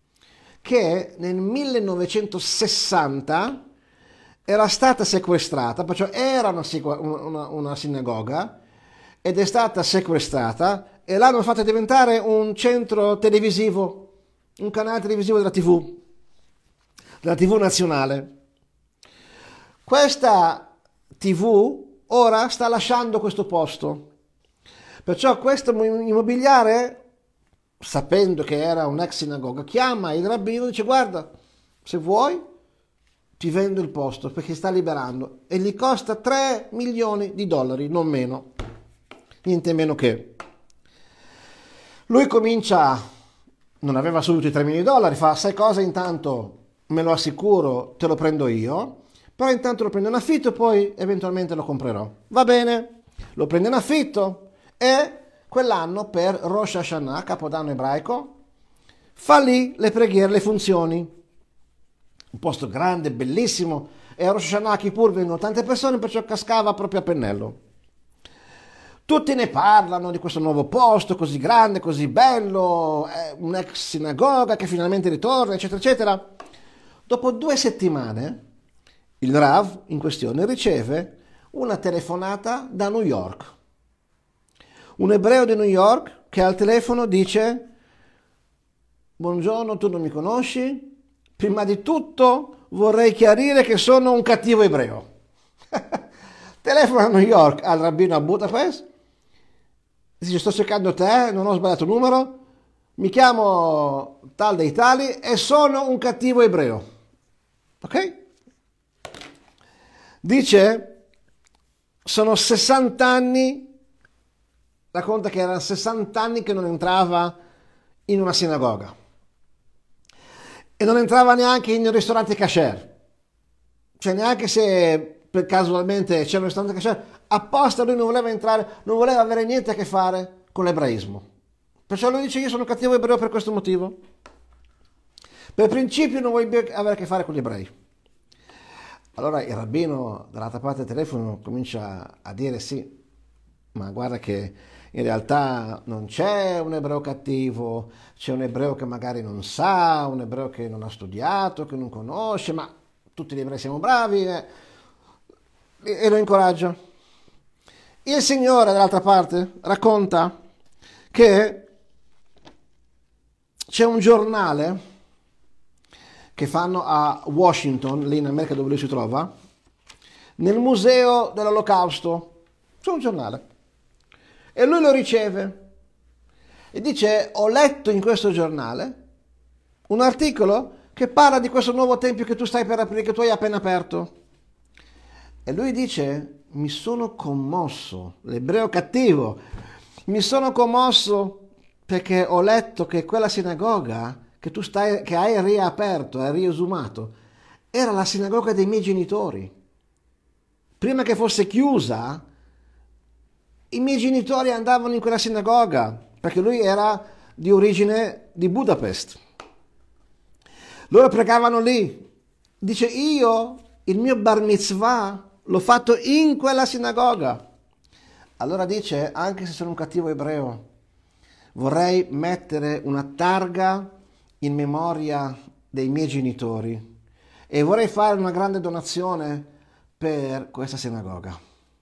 che nel millenovecentosessanta era stata sequestrata, perciò era una, una, una sinagoga ed è stata sequestrata e l'hanno fatta diventare un centro televisivo, un canale televisivo della tivù, della tivù nazionale. Questa tivù ora sta lasciando questo posto. Perciò questo immobiliare, sapendo che era un'ex sinagoga, chiama il rabbino e dice: guarda, se vuoi ti vendo il posto perché sta liberando, e gli costa tre milioni di dollari, non meno, niente meno che. Lui comincia, non aveva subito i tre milioni di dollari, fa: sai cosa, intanto me lo assicuro, te lo prendo io, però intanto lo prendo in affitto e poi eventualmente lo comprerò. Va bene, lo prende in affitto e quell'anno per Rosh Hashanah, Capodanno ebraico, fa lì le preghiere, le funzioni. Un posto grande, bellissimo, e a Rosh Hashanah Kippur vengono tante persone, perciò cascava proprio a pennello. Tutti ne parlano di questo nuovo posto così grande, così bello, è un'ex sinagoga che finalmente ritorna, eccetera, eccetera. Dopo due settimane il Rav in questione riceve una telefonata da New York. Un ebreo di New York che al telefono dice: buongiorno, tu non mi conosci? Prima di tutto vorrei chiarire che sono un cattivo ebreo. Telefona a New York al rabbino a Budapest, dice: sto cercando te, non ho sbagliato il numero, mi chiamo tal dei tali e sono un cattivo ebreo. Ok? Dice: sono sessanta anni, racconta che erano sessanta anni che non entrava in una sinagoga e non entrava neanche in un ristorante kasher, cioè neanche se per casualmente c'era un ristorante kasher, apposta lui non voleva entrare, non voleva avere niente a che fare con l'ebraismo. Perciò lui dice: io sono cattivo ebreo per questo motivo, per principio non voglio avere a che fare con gli ebrei. Allora il rabbino dall'altra parte del telefono comincia a dire: sì, ma guarda che in realtà non c'è un ebreo cattivo, c'è un ebreo che magari non sa, un ebreo che non ha studiato, che non conosce, ma tutti gli ebrei siamo bravi, eh. E lo incoraggia. Il Signore dall'altra parte racconta che c'è un giornale che fanno a Washington, lì in America dove lui si trova, nel museo dell'Olocausto. C'è un giornale e lui lo riceve e dice: ho letto in questo giornale un articolo che parla di questo nuovo tempio che tu stai per aprire, che tu hai appena aperto. E lui dice: mi sono commosso, l'ebreo cattivo, mi sono commosso perché ho letto che quella sinagoga che tu stai, che hai riaperto, hai riesumato, era la sinagoga dei miei genitori. Prima che fosse chiusa, i miei genitori andavano in quella sinagoga, perché lui era di origine di Budapest. Loro pregavano lì. Dice: io, il mio bar mitzvah, l'ho fatto in quella sinagoga. Allora dice: anche se sono un cattivo ebreo, vorrei mettere una targa in memoria dei miei genitori e vorrei fare una grande donazione per questa sinagoga.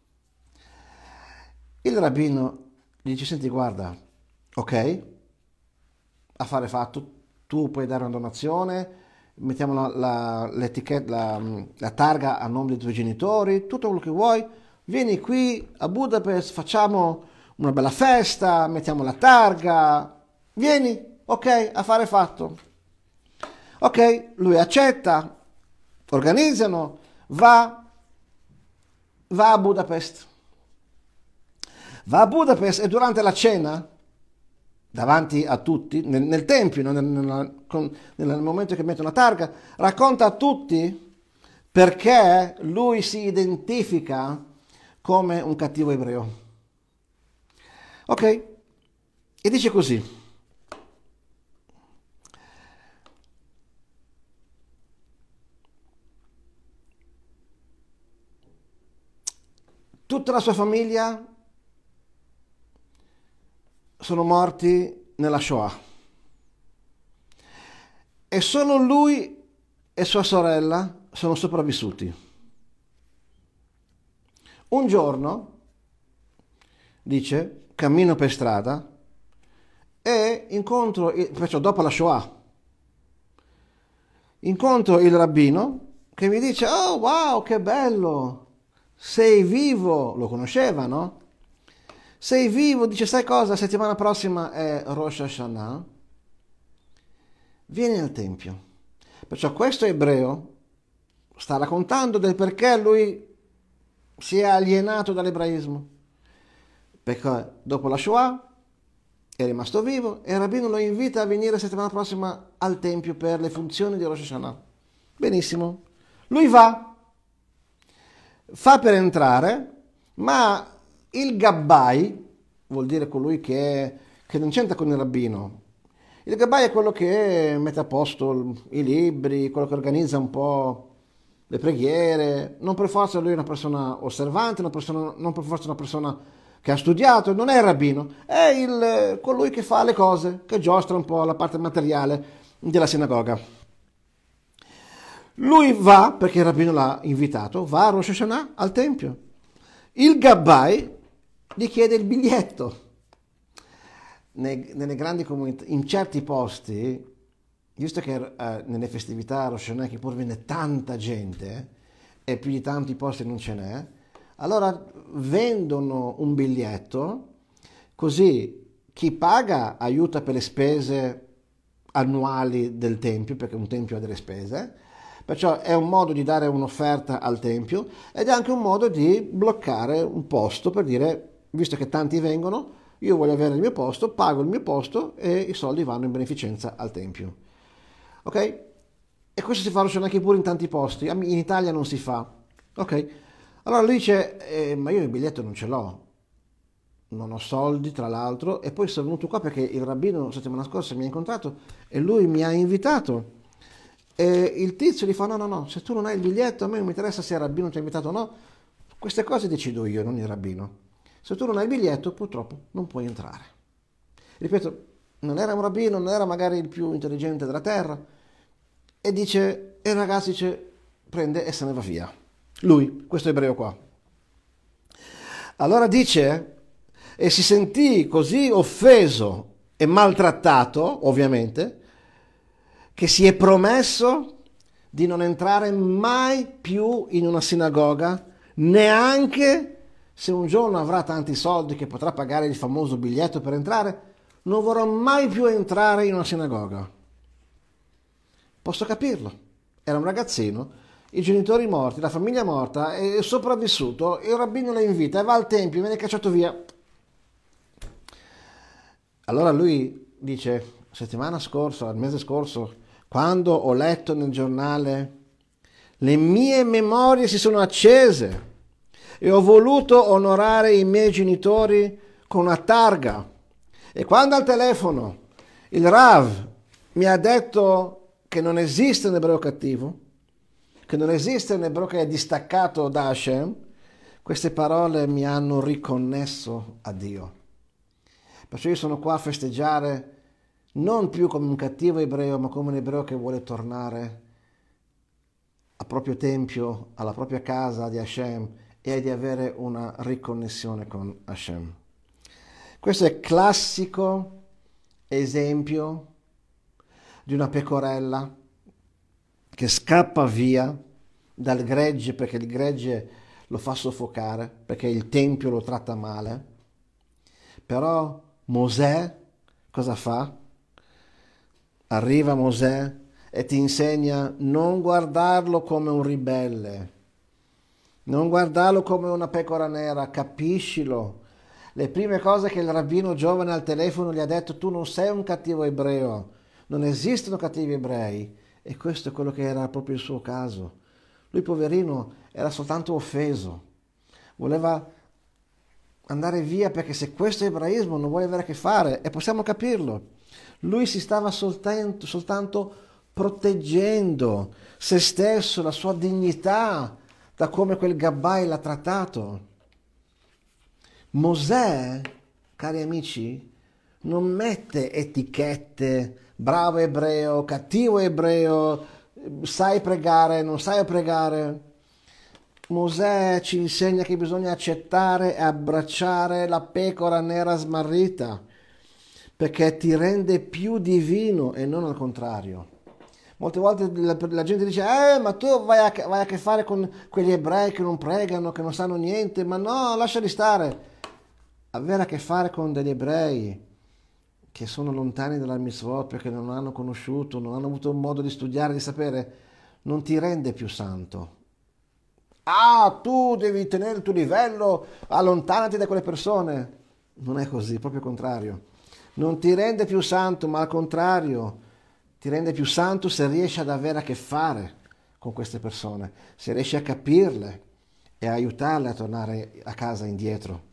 Il rabbino gli dice: senti, guarda, ok, affare fatto, tu puoi dare una donazione, mettiamo la, la, l'etichetta, la, la targa a nome dei tuoi genitori, tutto quello che vuoi, vieni qui a Budapest, facciamo una bella festa, mettiamo la targa, vieni, ok, affare fatto. Ok, lui accetta, organizzano, va, va a Budapest. Va a Budapest e durante la cena, davanti a tutti, nel, nel tempio, nel, nel, con, nel momento che mette una targa, racconta a tutti perché lui si identifica come un cattivo ebreo. Ok? E dice così: tutta la sua famiglia sono morti nella Shoah e solo lui e sua sorella sono sopravvissuti. Un giorno, dice, cammino per strada e incontro, perciò dopo la Shoah, incontro il rabbino che mi dice: oh wow, che bello, sei vivo, lo conosceva, no? Sei vivo, dice, sai cosa? La settimana prossima è Rosh Hashanah, vieni al Tempio. Perciò questo ebreo sta raccontando del perché lui si è alienato dall'ebraismo. Perché dopo la Shoah è rimasto vivo e il rabbino lo invita a venire la settimana prossima al Tempio per le funzioni di Rosh Hashanah. Benissimo. Lui va, fa per entrare, ma il gabbai, vuol dire colui che, che non c'entra con il rabbino. Il gabbai è quello che mette a posto i libri, quello che organizza un po' le preghiere. Non per forza lui è una persona osservante, una persona, non per forza una persona che ha studiato, non è il rabbino, è il, colui che fa le cose, che giostra un po' la parte materiale della sinagoga. Lui va, perché il rabbino l'ha invitato, va a Rosh Hashanah al Tempio. Il gabbai gli chiede il biglietto. Nei, nelle grandi comunità, in certi posti, visto che eh, nelle festività a Rosh Hashanah Kippur viene tanta gente e più di tanti posti non ce n'è, allora vendono un biglietto, così chi paga aiuta per le spese annuali del Tempio, perché un Tempio ha delle spese, perciò è un modo di dare un'offerta al Tempio ed è anche un modo di bloccare un posto per dire, visto che tanti vengono, io voglio avere il mio posto, pago il mio posto e i soldi vanno in beneficenza al Tempio. Ok? E questo si fa anche pure in tanti posti, in Italia non si fa. Ok? Allora lui dice, eh, ma io il biglietto non ce l'ho, non ho soldi tra l'altro, e poi sono venuto qua perché il rabbino la settimana scorsa mi ha incontrato e lui mi ha invitato. E il tizio gli fa, no, no, no, se tu non hai il biglietto a me non mi interessa se il rabbino ti ha invitato o no, queste cose decido io, non il rabbino. Se tu non hai il biglietto purtroppo non puoi entrare. Ripeto, non era un rabbino, non era magari il più intelligente della terra, e dice, e il ragazzo dice, prende e se ne va via. Lui, questo ebreo qua. Allora dice, e si sentì così offeso e maltrattato, ovviamente, che si è promesso di non entrare mai più in una sinagoga, neanche se un giorno avrà tanti soldi che potrà pagare il famoso biglietto per entrare, non vorrò mai più entrare in una sinagoga. Posso capirlo. Era un ragazzino, i genitori morti, la famiglia morta, è sopravvissuto, il rabbino lo invita e va al tempio, viene cacciato via. Allora lui dice, settimana scorsa, il mese scorso, quando ho letto nel giornale, le mie memorie si sono accese e ho voluto onorare i miei genitori con una targa. E quando al telefono il Rav mi ha detto che non esiste un ebreo cattivo, che non esiste un ebreo che è distaccato da Hashem, queste parole mi hanno riconnesso a Dio. Perciò io sono qua a festeggiare non più come un cattivo ebreo, ma come un ebreo che vuole tornare al proprio tempio, alla propria casa di Hashem e di avere una riconnessione con Hashem. Questo è classico esempio di una pecorella che scappa via dal gregge perché il gregge lo fa soffocare, perché il tempio lo tratta male. Però Mosè cosa fa? Arriva Mosè e ti insegna non guardarlo come un ribelle, non guardarlo come una pecora nera, capiscilo. Le prime cose che il rabbino giovane al telefono gli ha detto, tu non sei un cattivo ebreo, non esistono cattivi ebrei. E questo è quello che era proprio il suo caso. Lui, poverino, era soltanto offeso. Voleva andare via perché se questo ebraismo non vuole avere a che fare, e possiamo capirlo, lui si stava soltanto, soltanto proteggendo se stesso, la sua dignità, da come quel gabbai l'ha trattato. Mosè, cari amici, non mette etichette, bravo ebreo, cattivo ebreo, sai pregare, non sai pregare. Mosè ci insegna che bisogna accettare e abbracciare la pecora nera smarrita, perché ti rende più divino e non al contrario. Molte volte la, la gente dice, eh, ma tu vai a, vai a che fare con quegli ebrei che non pregano, che non sanno niente, ma no, lasciali stare. Avere a che fare con degli ebrei che sono lontani dalla mitzvot perché non hanno conosciuto, non hanno avuto modo di studiare, di sapere, non ti rende più santo. Ah, tu devi tenere il tuo livello, allontanati da quelle persone. Non è così, proprio il contrario. Non ti rende più santo, ma al contrario, ti rende più santo se riesci ad avere a che fare con queste persone, se riesci a capirle e a aiutarle a tornare a casa indietro.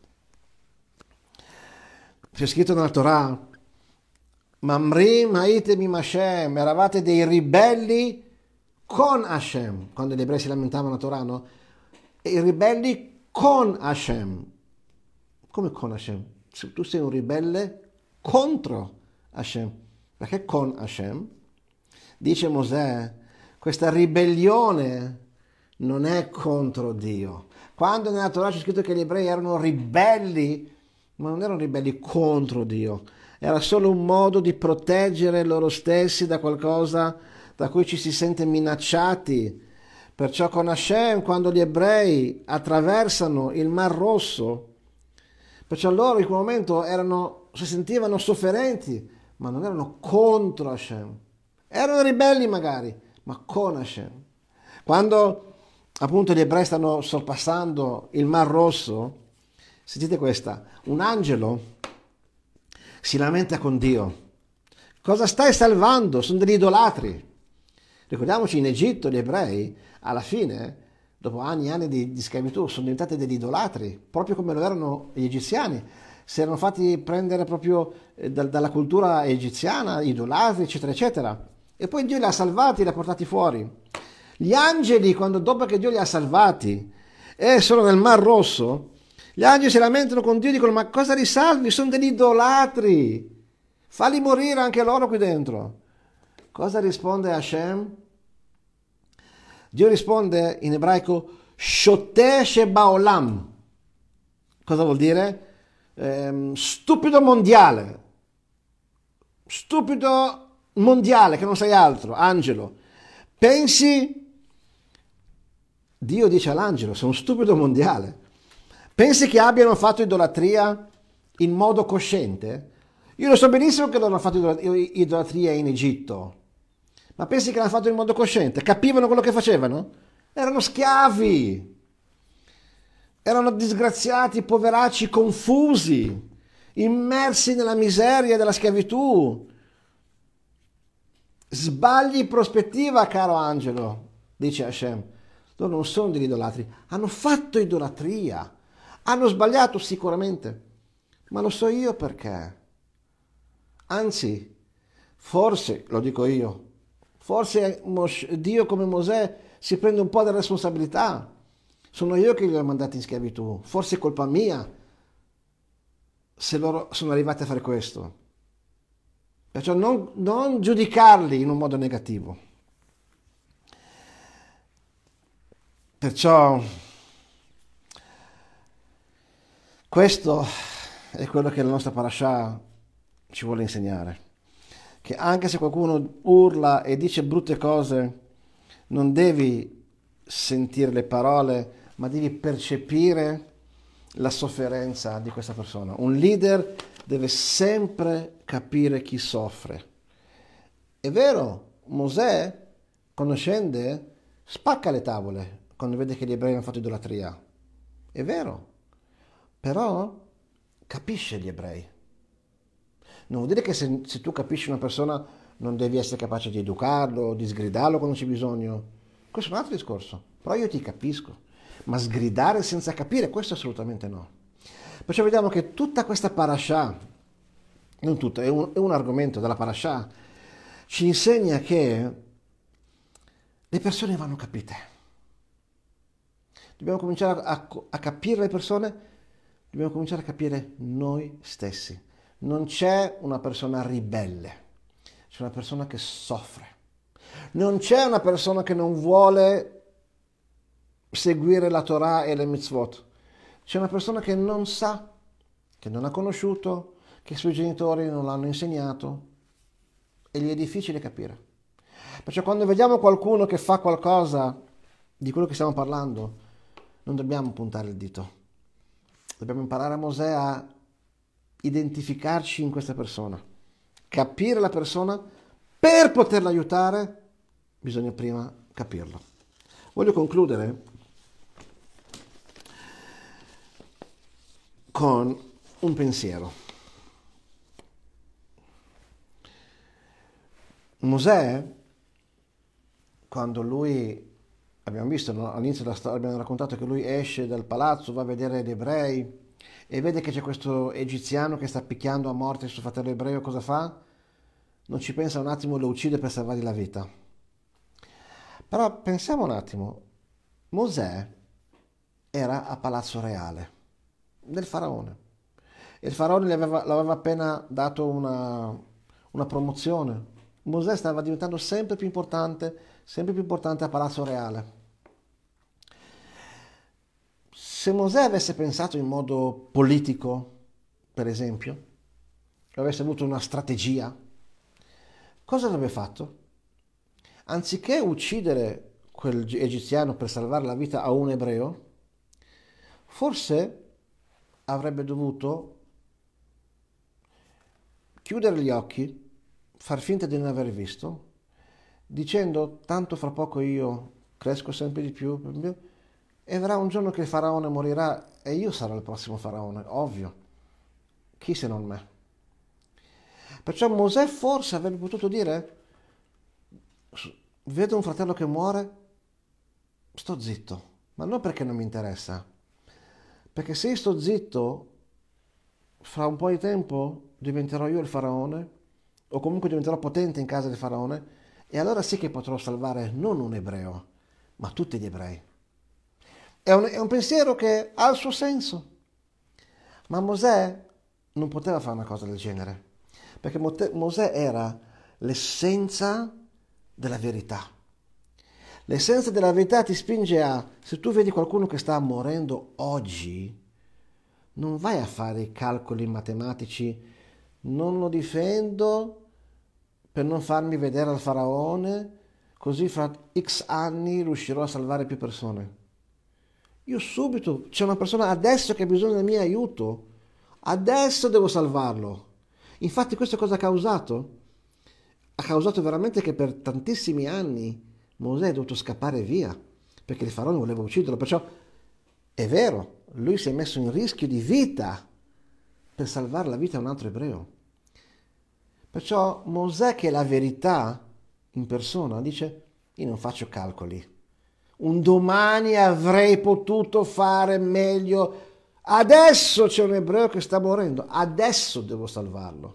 C'è scritto nella Torah, Mamrim haitem im Hashem, eravate dei ribelli con Hashem, quando gli ebrei si lamentavano a Torah, no? E i ribelli con Hashem. Come con Hashem? Se tu sei un ribelle contro Hashem, perché con Hashem? Dice Mosè, questa ribellione non è contro Dio. Quando nella Torah c'è scritto che gli ebrei erano ribelli, ma non erano ribelli contro Dio, era solo un modo di proteggere loro stessi da qualcosa da cui ci si sente minacciati. Perciò con Hashem, quando gli ebrei attraversano il Mar Rosso, perciò loro in quel momento erano, si sentivano sofferenti, ma non erano contro Hashem. Erano ribelli magari, ma con Hashem. Quando appunto gli ebrei stanno sorpassando il Mar Rosso, sentite questa, un angelo si lamenta con Dio. Cosa stai salvando? Sono degli idolatri. Ricordiamoci, in Egitto gli ebrei, alla fine, dopo anni e anni di, di schiavitù, sono diventati degli idolatri, proprio come lo erano gli egiziani. Si erano fatti prendere proprio eh, da, dalla cultura egiziana, idolatri, eccetera, eccetera. E poi Dio li ha salvati, li ha portati fuori. Gli angeli, quando dopo che Dio li ha salvati e sono nel Mar Rosso, gli angeli si lamentano con Dio e dicono, ma cosa li salvi? Sono degli idolatri. Falli morire anche loro qui dentro. Cosa risponde Hashem? Dio risponde in ebraico, Shoteh Shebaolam. Cosa vuol dire? Ehm, stupido mondiale. Stupido mondiale, che non sei altro, angelo. Pensi, Dio dice all'angelo, sei un stupido mondiale. Pensi che abbiano fatto idolatria in modo cosciente? Io lo so benissimo che loro hanno fatto idolatria in Egitto, ma pensi che l'hanno fatto in modo cosciente? Capivano quello che facevano? Erano schiavi, erano disgraziati, poveracci, confusi, immersi nella miseria della schiavitù. Sbagli prospettiva, caro angelo, dice Hashem. Loro non sono degli idolatri, hanno fatto idolatria, hanno sbagliato sicuramente, ma lo so io perché. Anzi, forse, lo dico io, forse Dio come Mosè si prende un po' della responsabilità. Sono io che li ho mandati in schiavitù, forse è colpa mia se loro sono arrivati a fare questo. Perciò non, non giudicarli in un modo negativo. Perciò questo è quello che la nostra parasha ci vuole insegnare, che anche se qualcuno urla e dice brutte cose, non devi sentire le parole, ma devi percepire la sofferenza di questa persona. Un leader deve sempre capire chi soffre. È vero, Mosè, quando scende, spacca le tavole quando vede che gli ebrei hanno fatto idolatria. È vero, però capisce gli ebrei. Non vuol dire che se, se tu capisci una persona non devi essere capace di educarlo, di sgridarlo quando c'è bisogno. Questo è un altro discorso. Però io ti capisco. Ma sgridare senza capire, questo assolutamente no. Perciò vediamo che tutta questa parasha, non tutta, è un, è un argomento della parasha, ci insegna che le persone vanno capite. Dobbiamo cominciare a, a, a capire le persone, dobbiamo cominciare a capire noi stessi. Non c'è una persona ribelle, c'è una persona che soffre. Non c'è una persona che non vuole seguire la Torah e le mitzvot. C'è una persona che non sa, che non ha conosciuto, che i suoi genitori non l'hanno insegnato e gli è difficile capire. Perciò quando vediamo qualcuno che fa qualcosa di quello che stiamo parlando, non dobbiamo puntare il dito. Dobbiamo imparare a Mosè a identificarci in questa persona, capire la persona. Per poterla aiutare bisogna prima capirlo. Voglio concludere con un pensiero. Mosè, quando lui, abbiamo visto, no? All'inizio della storia abbiamo raccontato che lui esce dal palazzo, va a vedere gli ebrei e vede che c'è questo egiziano che sta picchiando a morte il suo fratello ebreo. Cosa fa? Non ci pensa un attimo, lo uccide per salvargli la vita. Però pensiamo un attimo, Mosè era a Palazzo Reale del faraone. Il faraone gli aveva, gli aveva appena dato una, una promozione. Mosè stava diventando sempre più importante, sempre più importante a Palazzo Reale. Se Mosè avesse pensato in modo politico, per esempio, avesse avuto una strategia, cosa avrebbe fatto? Anziché uccidere quel egiziano per salvare la vita a un ebreo, forse avrebbe dovuto chiudere gli occhi, far finta di non aver visto, dicendo tanto fra poco io cresco sempre di più e verrà un giorno che il faraone morirà e io sarò il prossimo faraone, ovvio. Chi se non me? Perciò Mosè forse avrebbe potuto dire: vedo un fratello che muore, sto zitto, ma non perché non mi interessa, perché se io sto zitto, fra un po' di tempo diventerò io il faraone, o comunque diventerò potente in casa del faraone, e allora sì che potrò salvare non un ebreo, ma tutti gli ebrei. È un, è un pensiero che ha il suo senso, ma Mosè non poteva fare una cosa del genere, perché Mosè era l'essenza della verità. L'essenza della verità ti spinge a, se tu vedi qualcuno che sta morendo oggi, non vai a fare i calcoli matematici, non lo difendo per non farmi vedere al faraone, così fra X anni riuscirò a salvare più persone. Io subito, c'è una persona adesso che ha bisogno del mio aiuto, adesso devo salvarlo. Infatti questo cosa ha causato? Ha causato veramente che per tantissimi anni Mosè è dovuto scappare via, perché il faraone voleva ucciderlo. Perciò è vero, lui si è messo in rischio di vita per salvare la vita a un altro ebreo. Perciò Mosè, che è la verità in persona, dice: io non faccio calcoli. Un domani avrei potuto fare meglio. Adesso c'è un ebreo che sta morendo, adesso devo salvarlo.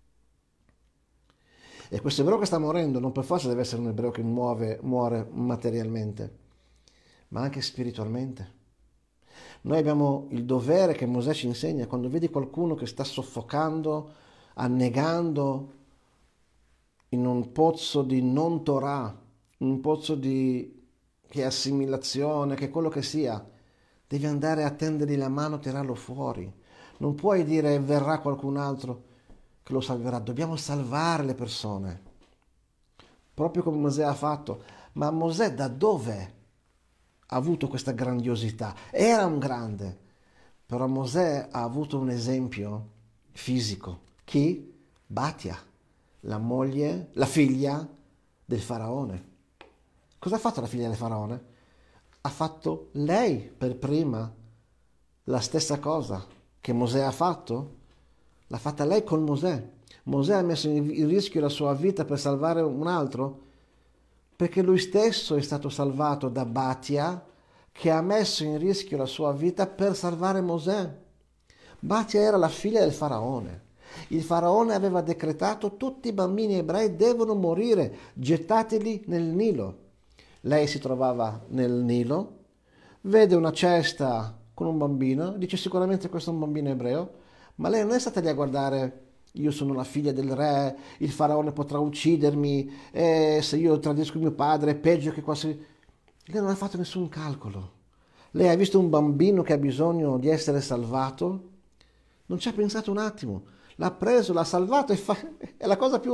E questo ebreo che sta morendo non per forza deve essere un ebreo che muove, muore materialmente, ma anche spiritualmente. Noi abbiamo il dovere che Mosè ci insegna: quando vedi qualcuno che sta soffocando, annegando in un pozzo di non Torah, in un pozzo di che è assimilazione, che è quello che sia, devi andare a tendergli la mano, tirarlo fuori. Non puoi dire verrà qualcun altro che lo salverà. Dobbiamo salvare le persone, proprio come Mosè ha fatto. Ma Mosè da dove ha avuto questa grandiosità? Era un grande, però Mosè ha avuto un esempio fisico. Chi? Batia, la moglie, la figlia del faraone. Cosa ha fatto la figlia del faraone? Ha fatto lei per prima la stessa cosa che Mosè ha fatto. L'ha fatta lei con Mosè. Mosè ha messo in rischio la sua vita per salvare un altro, perché lui stesso è stato salvato da Batia, che ha messo in rischio la sua vita per salvare Mosè. Batia era la figlia del faraone. Il faraone aveva decretato: tutti i bambini ebrei devono morire, gettateli nel Nilo. Lei si trovava nel Nilo, vede una cesta con un bambino, dice: sicuramente questo è un bambino ebreo, ma lei non è stata lì a guardare: io sono la figlia del re, il faraone potrà uccidermi, e se io tradisco mio padre è peggio che qualsiasi... Lei non ha fatto nessun calcolo. Lei ha visto un bambino che ha bisogno di essere salvato, non ci ha pensato un attimo, l'ha preso, l'ha salvato e fa... è la cosa più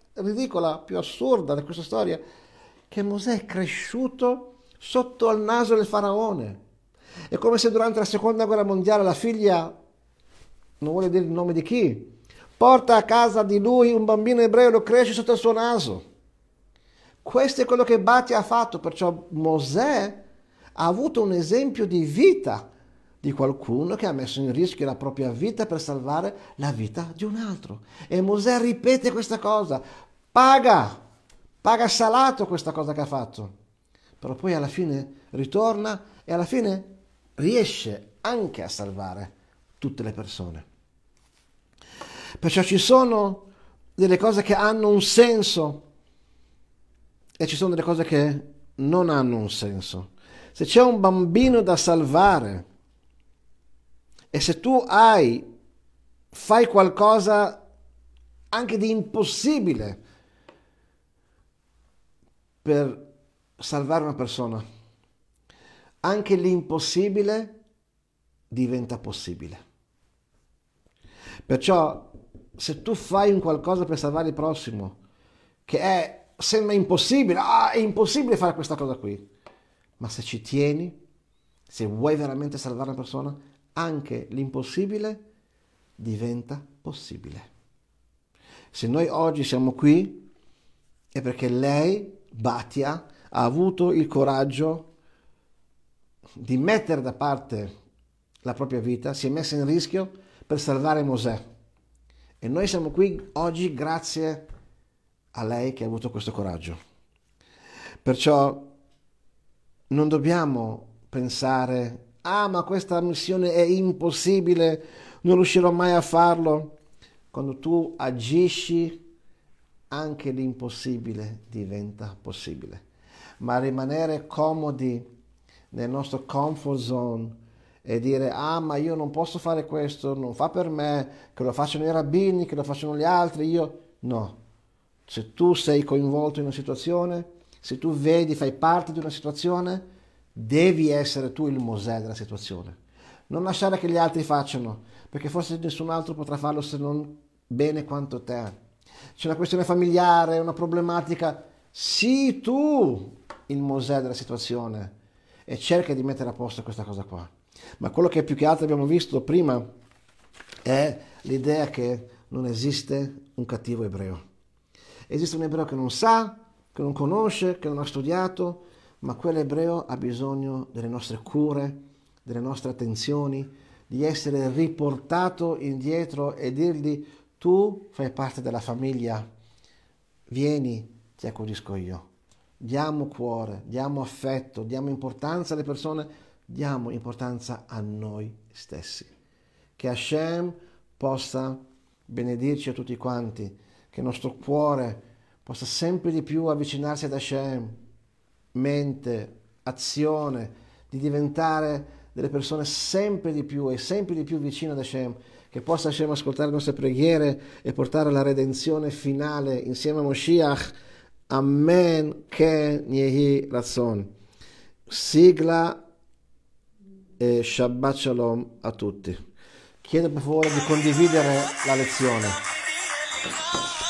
ridicola, più assurda di questa storia, che Mosè è cresciuto sotto al naso del faraone. È come se durante la seconda guerra mondiale la figlia, non vuole dire il nome di chi, porta a casa di lui un bambino ebreo e lo cresce sotto il suo naso. Questo è quello che Bati ha fatto, perciò Mosè ha avuto un esempio di vita di qualcuno che ha messo in rischio la propria vita per salvare la vita di un altro. E Mosè ripete questa cosa, paga, paga salato questa cosa che ha fatto, però poi alla fine ritorna e alla fine riesce anche a salvare tutte le persone. Perciò ci sono delle cose che hanno un senso e ci sono delle cose che non hanno un senso. Se c'è un bambino da salvare e se tu hai, fai qualcosa anche di impossibile per salvare una persona, anche l'impossibile diventa possibile. Perciò se tu fai un qualcosa per salvare il prossimo, che è, sembra impossibile, ah, è impossibile fare questa cosa qui, ma se ci tieni, se vuoi veramente salvare una persona, anche l'impossibile diventa possibile. Se noi oggi siamo qui è perché lei, Batia, ha avuto il coraggio di mettere da parte la propria vita, si è messa in rischio per salvare Mosè. E noi siamo qui oggi grazie a lei che ha avuto questo coraggio. Perciò non dobbiamo pensare, ah, ma questa missione è impossibile, non riuscirò mai a farlo. Quando tu agisci, anche l'impossibile diventa possibile. Ma rimanere comodi nel nostro comfort zone e dire, ah, ma io non posso fare questo, non fa per me, che lo facciano i rabbini, che lo facciano gli altri, io... No. Se tu sei coinvolto in una situazione, se tu vedi, fai parte di una situazione, devi essere tu il Mosè della situazione. Non lasciare che gli altri facciano, perché forse nessun altro potrà farlo se non bene quanto te. C'è una questione familiare, una problematica, sii tu il Mosè della situazione e cerca di mettere a posto questa cosa qua. Ma quello che più che altro abbiamo visto prima è l'idea che non esiste un cattivo ebreo. Esiste un ebreo che non sa, che non conosce, che non ha studiato, ma quell'ebreo ha bisogno delle nostre cure, delle nostre attenzioni, di essere riportato indietro e dirgli, tu fai parte della famiglia, vieni, ti accudisco io. Diamo cuore, diamo affetto, diamo importanza alle persone, diamo importanza a noi stessi. Che Hashem possa benedirci a tutti quanti, che il nostro cuore possa sempre di più avvicinarsi ad Hashem, mente, azione, di diventare delle persone sempre di più e sempre di più vicine ad Hashem, che possa Hashem ascoltare le nostre preghiere e portare alla redenzione finale insieme a Moshiach. Amen, Ken Yehi Ratzon. Sigla e Shabbat Shalom a tutti. Chiedo per favore di condividere la lezione.